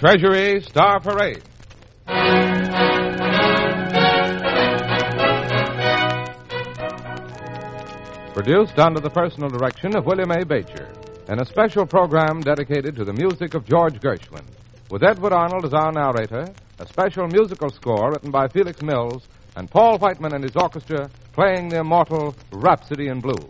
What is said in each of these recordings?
Treasury Star Parade. Produced under the personal direction of William A. Beecher, in a special program dedicated to the music of George Gershwin, with Edward Arnold as our narrator, a special musical score written by Felix Mills, and Paul Whiteman and his orchestra playing the immortal Rhapsody in Blue.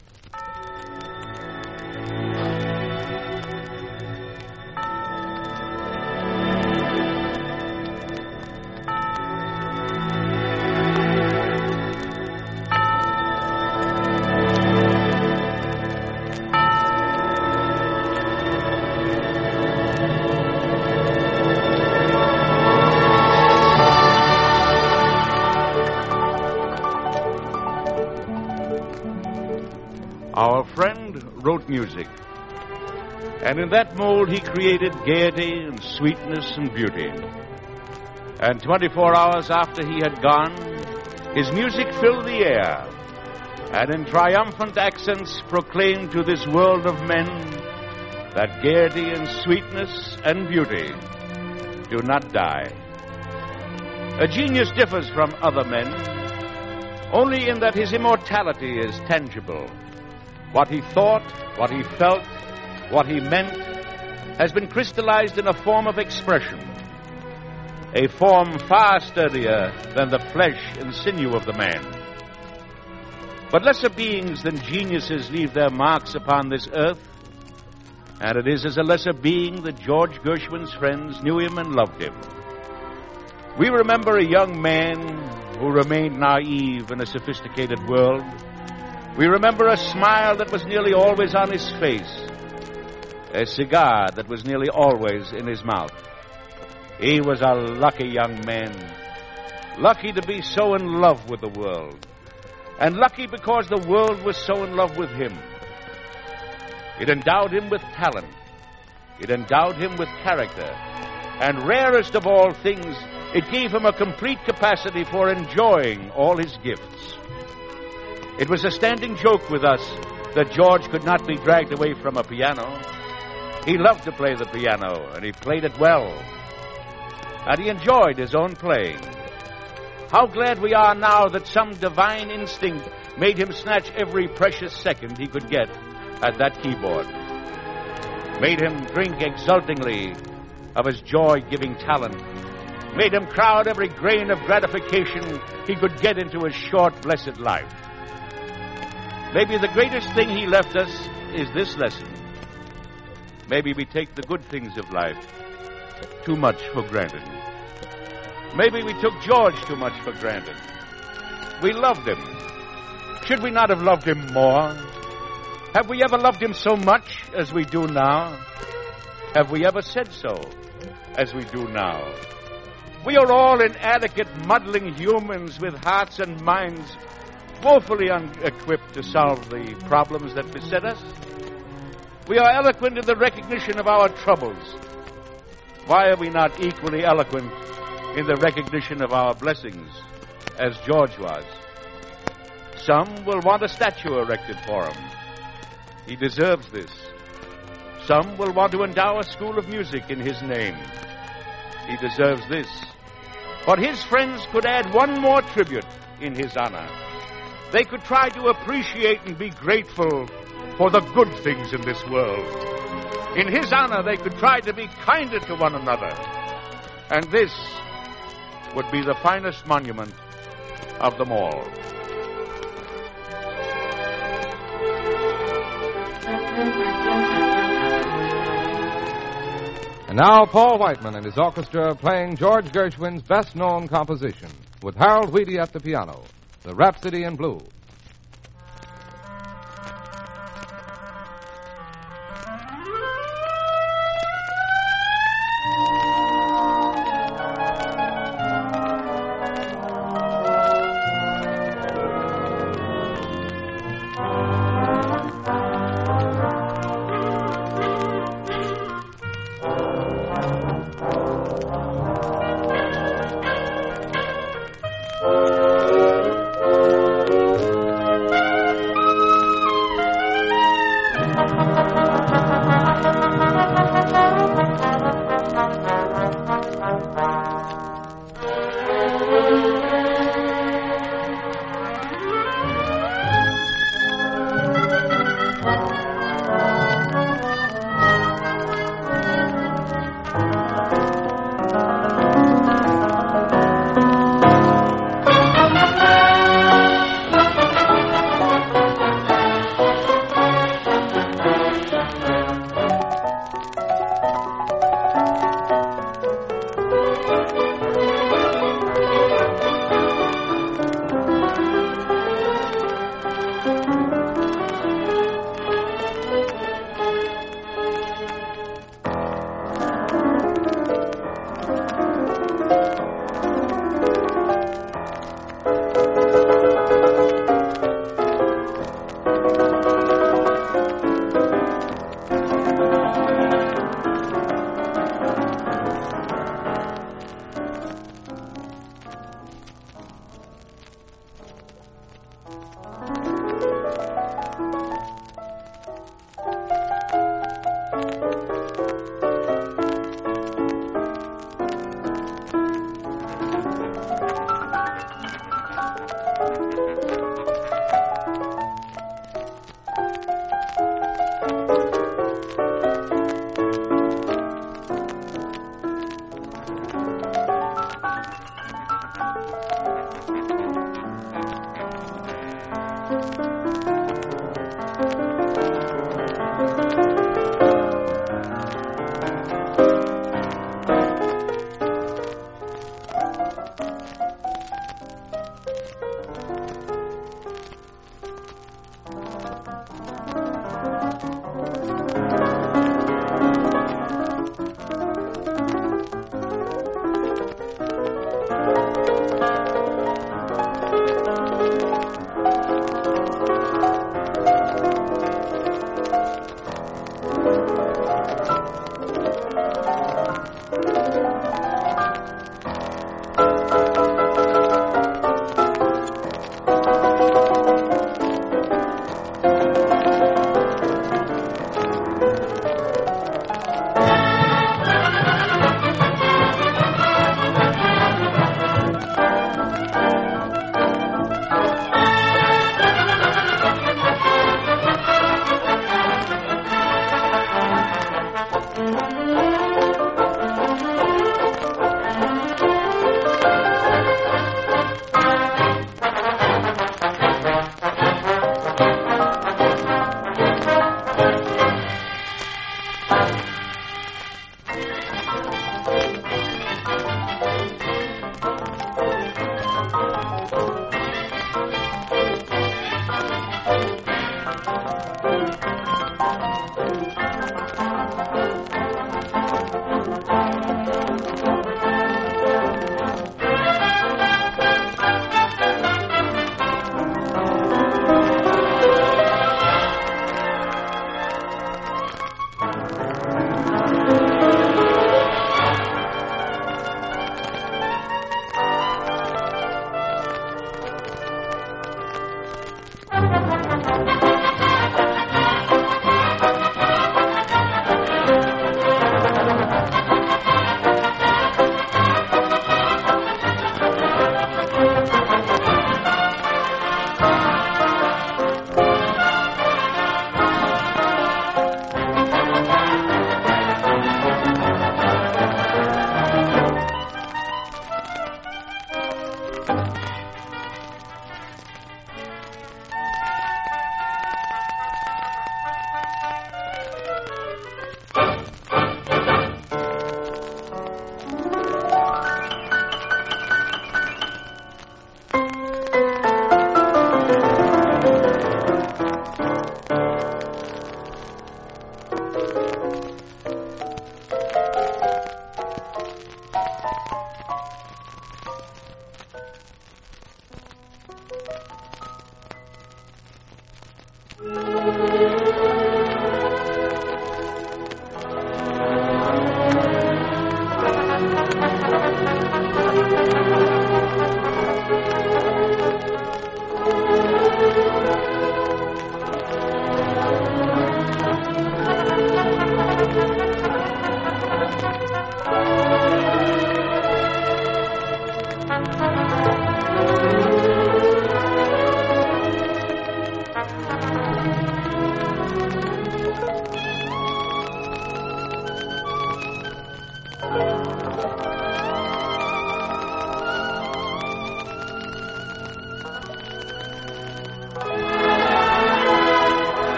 Our friend wrote music, and in that mold he created gaiety and sweetness and beauty. And 24 hours after he had gone, his music filled the air, and in triumphant accents proclaimed to this world of men that gaiety and sweetness and beauty do not die. A genius differs from other men only in that his immortality is tangible. What he thought, what he felt, what he meant has been crystallized in a form of expression, a form far sturdier than the flesh and sinew of the man. But lesser beings than geniuses leave their marks upon this earth, and it is as a lesser being that George Gershwin's friends knew him and loved him. We remember a young man who remained naive in a sophisticated world. We remember a smile that was nearly always on his face, a cigar that was nearly always in his mouth. He was a lucky young man, lucky to be so in love with the world, and lucky because the world was so in love with him. It endowed him with talent. It endowed him with character. And rarest of all things, it gave him a complete capacity for enjoying all his gifts. It was a standing joke with us that George could not be dragged away from a piano. He loved to play the piano, and he played it well. And he enjoyed his own playing. How glad we are now that some divine instinct made him snatch every precious second he could get at that keyboard. Made him drink exultingly of his joy-giving talent. Made him crowd every grain of gratification he could get into his short, blessed life. Maybe the greatest thing he left us is this lesson. Maybe we take the good things of life too much for granted. Maybe we took George too much for granted. We loved him. Should we not have loved him more? Have we ever loved him so much as we do now? Have we ever said so as we do now? We are all inadequate, muddling humans with hearts and minds woefully unequipped to solve the problems that beset us. We are eloquent in the recognition of our troubles. Why are we not equally eloquent in the recognition of our blessings, as George was? Some will want a statue erected for him. He deserves this. Some will want to endow a school of music in his name. He deserves this. But his friends could add one more tribute in his honor. They could try to appreciate and be grateful for the good things in this world. In his honor, they could try to be kinder to one another. And this would be the finest monument of them all. And now Paul Whiteman and his orchestra playing George Gershwin's best-known composition, with Harold Wheaty at the piano, the Rhapsody in Blue.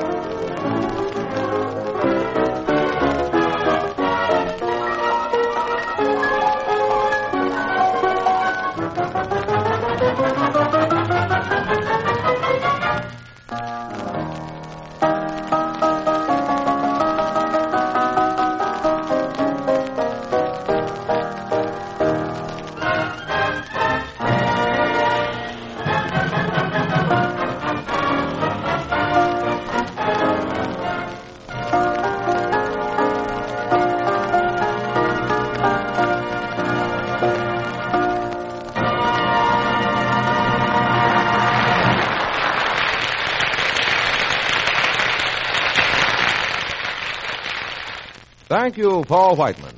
Thank you, Paul Whiteman.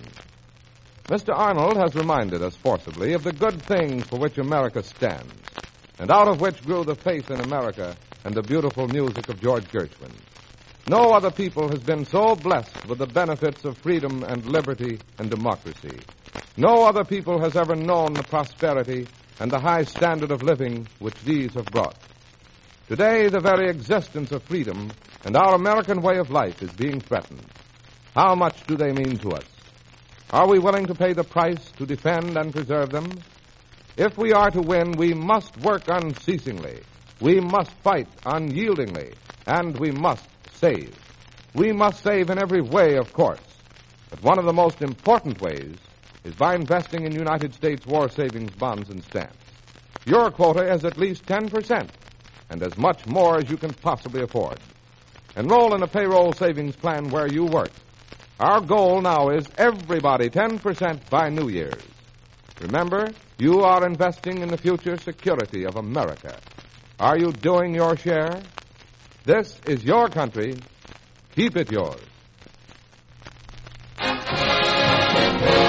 Mr. Arnold has reminded us forcibly of the good things for which America stands, and out of which grew the faith in America and the beautiful music of George Gershwin. No other people has been so blessed with the benefits of freedom and liberty and democracy. No other people has ever known the prosperity and the high standard of living which these have brought. Today, the very existence of freedom and our American way of life is being threatened. How much do they mean to us? Are we willing to pay the price to defend and preserve them? If we are to win, we must work unceasingly. We must fight unyieldingly. And we must save. We must save in every way, of course. But one of the most important ways is by investing in United States war savings bonds and stamps. Your quota is at least 10%, and as much more as you can possibly afford. Enroll in a payroll savings plan where you work. Our goal now is everybody 10% by New Year's. Remember, you are investing in the future security of America. Are you doing your share? This is your country. Keep it yours.